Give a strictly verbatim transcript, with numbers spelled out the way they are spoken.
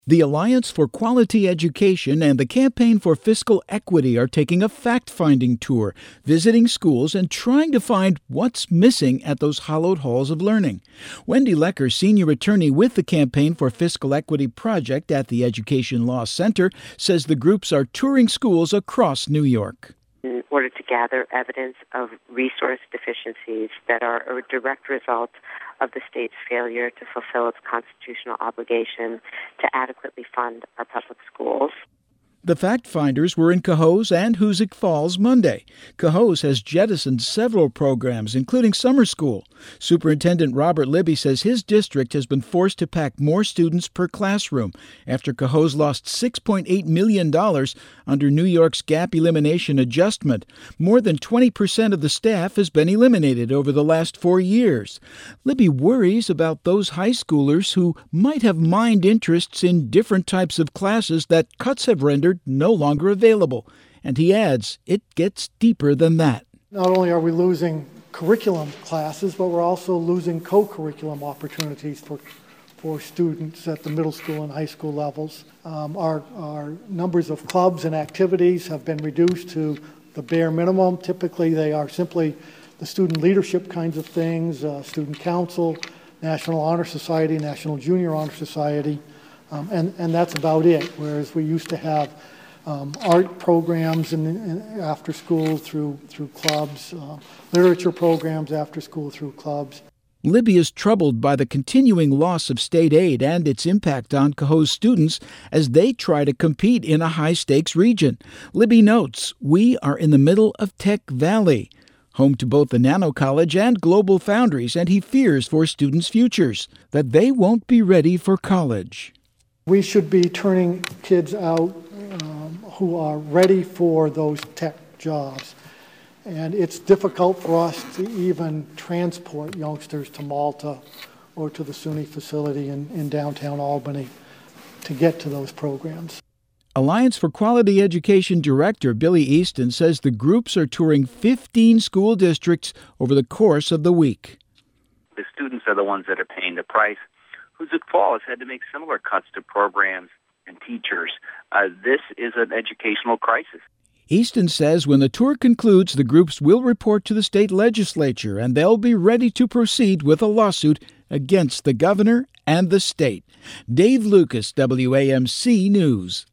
The Alliance for Quality Education and the Campaign for Fiscal Equity are taking a fact-finding tour, visiting schools and trying to find what's missing at those hallowed halls of learning. Wendy Lecker, senior attorney with the Campaign for Fiscal Equity project at the Education Law Center, says the groups are touring schools across New York. In order to gather evidence of resource deficiencies that are a direct result of the state's failure to fulfill its constitutional obligation to adequately fund our public schools. The fact-finders were in Cohoes and Hoosick Falls Monday. Cohoes has jettisoned several programs, including summer school. Superintendent Robert Libby says his district has been forced to pack more students per classroom after Cohoes lost six point eight million dollars under New York's gap elimination adjustment. More than twenty percent of the staff has been eliminated over the last four years. Libby worries about those high schoolers who might have mined interests in different types of classes that cuts have rendered no longer available. And he adds, it gets deeper than that. Not only are we losing curriculum classes, but we're also losing co-curriculum opportunities for for students at the middle school and high school levels. Um, our, our numbers of clubs and activities have been reduced to the bare minimum. Typically, they are simply the student leadership kinds of things, uh, student council, National Honor Society, National Junior Honor Society, um, and, and that's about it, whereas we used to have Um, art programs in, in, after school through through clubs, uh, literature programs after school through clubs. Libby is troubled by the continuing loss of state aid and its impact on Cohoes students as they try to compete in a high-stakes region. Libby notes, we are in the middle of Tech Valley, home to both the Nano College and Global Foundries, and he fears for students' futures, that they won't be ready for college. We should be turning kids out um, who are ready for those tech jobs. And it's difficult for us to even transport youngsters to Malta or to the SUNY facility in, in downtown Albany to get to those programs. Alliance for Quality Education Director Billy Easton says the groups are touring fifteen school districts over the course of the week. The students are the ones that are paying the price. Hoosick Falls had to make similar cuts to programs and teachers. Uh, this is an educational crisis. Easton says when the tour concludes, the groups will report to the state legislature and they'll be ready to proceed with a lawsuit against the governor and the state. Dave Lucas, W A M C News.